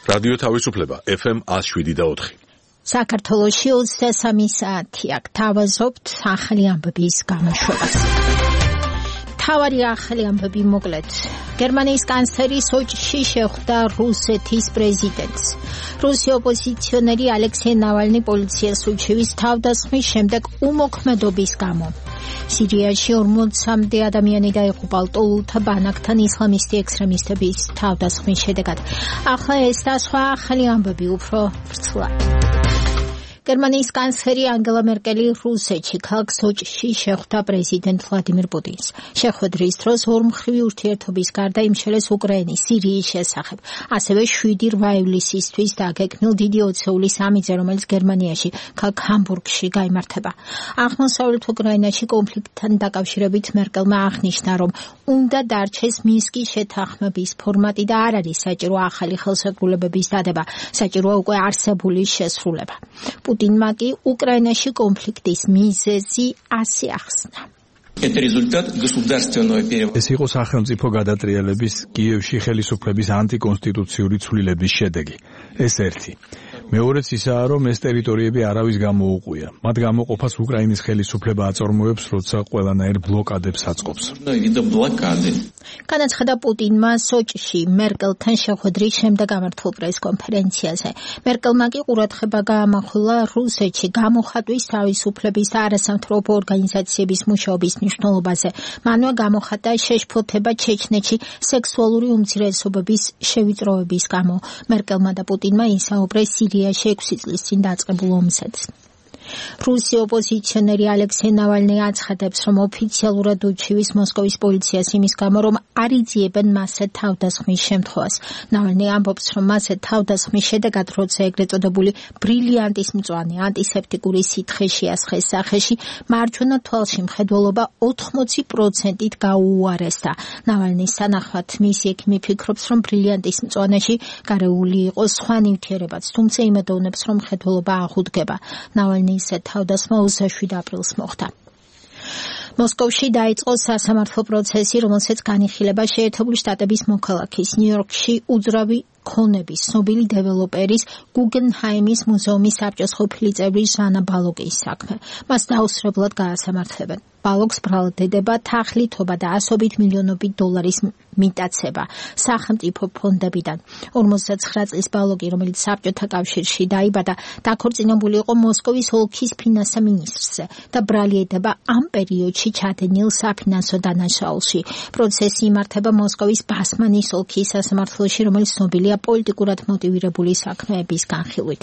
რადიო თავისუფლება FM 107.4. საქართველოში 23 საათია. გთავაზობთ ახალი ამბების გამოშვებას. მთავარი ახალი ამბები მოკლედ. გერმანიის კანცლერი სოჭში შეხვდა რუსეთის პრეზიდენტს. რუსი ოპოზიციონერი ალექსეი ნავალნი პოლიციას უჩივის თავდასხმის შემდეგ უმოქმედობის გამო. სირიაში 40-მდე ადამიანი დაიღუპა ლტოლვილთა ბანაკთან ისლამისტი ექსტრემისტების თავდასხმის შედეგად. ახლა ეს და სხვა ახალი ამბები უფრო ვრცლად. გერმანიის კანცლერი ანგელა მერკელი რუსეთში ქალაქ სოჭში შეხვდა პრეზიდენტ ვლადიმირ პუტინს. შეხვედრის დროს ორმხრივი ურთიერთობის გარდა იმშელეს უკრაინის, სირიის შესახებ, ასევე 7-8 ივლისისთვის დაგეგმილ დიდი ოცეულის ამიძე, რომელიც გერმანიაში, ქალაქ ჰამბურგში გაიმართება. აღმოსავლეთ უკრაინაში კონფლიქტთან დაკავშირებით მერკელმა აღნიშნა, რომ უნდა დარჩეს მინსკის შეთანხმების ფორმატი და არ არის საჭირო ახალი ხელშეკრულებების დადება, საჭიროა უკვე არსებული შესრულება. პუტინმა კი უკრაინაში კონფლიქტის მიზეზი ასე ახსნა. ეს იყო სახელმწიფო გადატრიალების კიევში ხელისუფლების ანტიკონსტიტუციური ცვლილების შედეგი. ეს ერთი. მეორეც ისაა, რომ ეს ტერიტორიები არავის გამოუყვია. მათ გამოყოფას უკრაინის ხელისუფლება აწარმოებს, როცა ყველანაირ ბლოკადებს აწყობს. განაცხადა პუტინმა სოჭში მერკელთან შეხვედრის შემდეგ გამართულ პრესკონფერენციაზე. მერკელმა კი ყურადღება გაამახვილა რუსეთში გამოხატვის თავისუფლების და არასამთავრობო ორგანიზაციების მუშაობის მნიშვნელობაზე. მანვე გამოხატა შეშფოთება ჩეჩნეთში სექსუალური უმცირესობების შევიწროების გამო. მერკელმა და პუტინმა ისაუბრეს სირიაში 6 წლის წინ დაწყებულ ომზეც. რუსი ოპოზიციონერი ალექსეი ნავალნი აცხადებს, რომ ოფიციალურად უჩივის მოსკოვის პოლიციას იმის გამო, რომ არ იძიებენ მასზე თავდასხმის შემთხვევას. ნავალნი ამბობს, რომ მასზე თავდასხმის შედეგად, როცა ეგრეთ წოდებული ბრილიანტის მწვანე ანტისეპტიკური სითხე შეასხეს სახეში, მარჯვენა თვალში მხედველობა 80%-ით გაუუარესდა. ნავალნის სანახავად მისი ექიმი ფიქრობს, რომ ბრილიანტის მწვანეში გარეული იყო სხვა ნივთიერებაც, თუმცა იმედოვნებს, რომ მხედველობა აღუდგება. ნავალნის თავდასხმა 27 აპრილს მოხდა. მოსკოვში დაიწყო სასამართლო პროცესი, რომელსაც განიხილება შეერთებული შტატების მოქალაქის ნიუ-იორკში უძრავი ქონების ცნობილი დეველოპერის გუგენჰაიმის მუზეუმის საბჭოს ყოფილი წევრი ჟანა ბალოგის საქმე. მას დაუსრებლად გაასამართლებენ. ბალოგს ბრალდება თაღლითობა და ასობით მილიონობით დოლარის მიტაცება სახელმწიფო ფონდებიდან. 59 წლის ბალოგი, რომელიც საბჭოთა კავშირში დაიბადა, დაქორწინებული იყო მოსკოვის ოლქის ფინანსთა მინისტრზე და ბრალი ედება ამ პერიოდში ჩადენილ საფინანსო დანაშაულში. პროცესი იმართება მოსკოვის ბასმანის ოლქის სასამართლოში, რომელიც ცნობილია პოლიტიკურად მოტივირებული საქმეების განხილვით.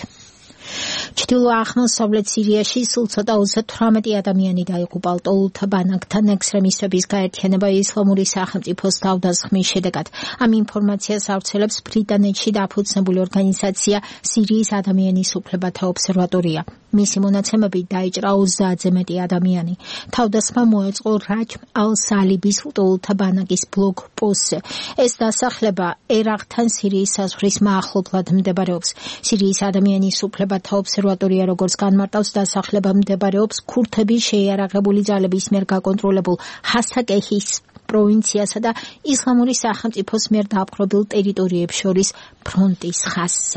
ჩრდილო-აღმოსავლეთ სირიაში სულ ცოტა 38 ადამიანი დაიღუპა ლტოლვილთა ბანაკთან ექსტრემისტების გაერთიანება ისლამური სახელმწიფოს თავდასხმის შედეგად. ამ ინფორმაციას ავრცელებს ბრიტანეთში დაფუძნებული ორგანიზაცია სირიის ადამიანის უფლებათა ობსერვატორია. მისი მონაცემებით დაიჭრა 30-ზე მეტი ადამიანი. თავდასხმა მოეწყო რაჯმ ალ-სალიბის ლტოლვილთა ბანაკის ბლოგ პოსტზე. ეს დასახლება ერაყთან სირიის საზღვრის მახლობლად მდებარეობს. სირიის ადამიანის უფლებათა ობსერვატორია როგორც განმარტავს, დასახლება მდებარეობს ქურთების შეიარაღებული ძალების მიერ გაკონტროლებულ ჰასაკეჰის პროვინციასა და ისლამური სახელმწიფოს მიერ დააპყრობილ ტერიტორიებს შორის ფრონტის ხაზზე.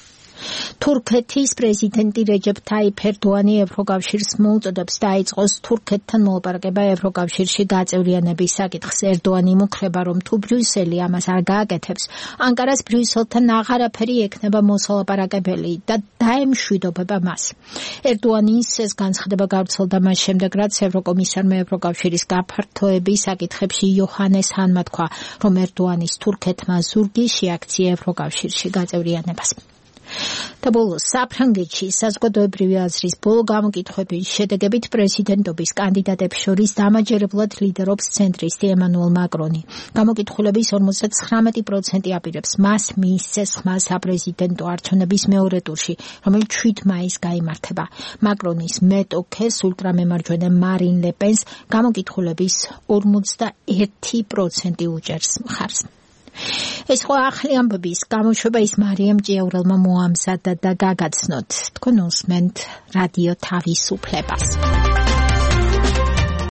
თურქეთის პრეზიდენტი რეჯეპ თაიფ ერდოანი ევროკავშირს მოუწოდებს დაიწყოს თურქეთთან მოლაპარაკება ევროკავშირში გაწევრიანების საკითხს. ერდოანი იმუქრება, რომ თუ ბრიუსელი ამას არ გააკეთებს, ანკარას ბრიუსელთან აღარაფერი ექნება მოსალაპარაკებელი და დაემშვიდობება მას. ერდოანის ეს განცხადება გავრცელდა მას შემდეგ, რაც ევროკომისარმა ევროკავშირის გაფართოების საკითხებში იოჰანეს ჰანმა თქვა, რომ ერდოანის თურქეთმა ზურგი შეაქცია ევროკავშირში გაწევრიანებას. და ბოლოს საფრანგეთში საზოგადოებრივი აზრის ბოლო გამოკითხვების შედეგებით პრეზიდენტობის კანდიდატებს შორის დამაჯერებლად ლიდერობს ცენტრისტი ემანუელ მაკრონი. გამოკითხულების 59% აპირებს მას მიისცეს ხმა საპრეზიდენტო არჩევნების მეორე ტურში, რომელიც 7 მაისს გაიმართება. მაკრონის მეტოქეს ულტრამემარჯვენე მარინ ლე პენს გამოკითხულების 41% უჭერს მხარს. ეს ხო ახალი ამბების გამოშვება ის მარიამ ჭიაურელმა მოამზადა და გაგაცნოთ. თქვენ უსმენთ რადიო თავისუფლებას.